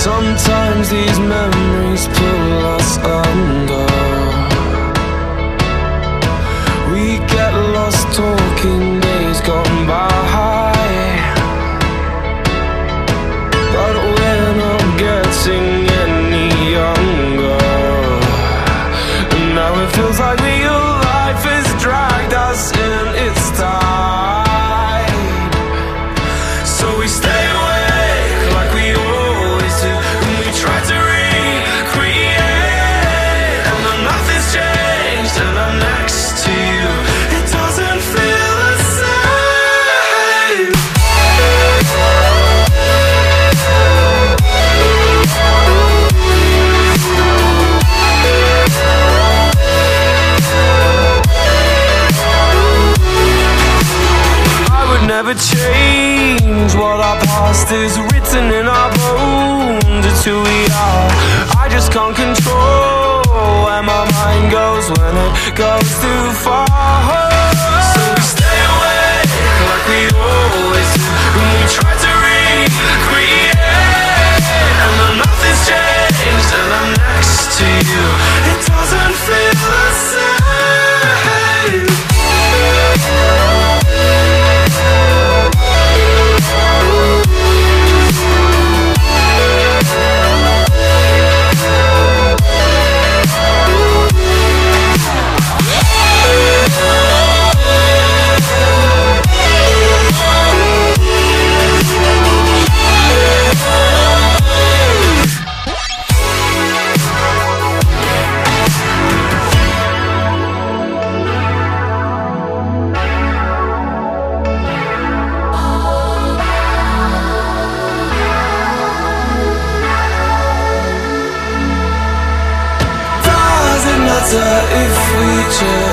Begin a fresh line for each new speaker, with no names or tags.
Sometimes these memories pull us under. We get lost talking days gone by, but we're not getting any younger. And now it feels like real life has dragged us in its tide. So we stay awake like we always do, and we try to recreate. And then nothing's changed, and I'm next to you. It doesn't feel the same. I would never change what our past is written in our bones. It's who we are. I just can't control where my mind goes when it goes too far. So we stay awake like we always do, and we try to recreate. And then nothing's changed, and I'm next to you. It doesn't feel the same. If we just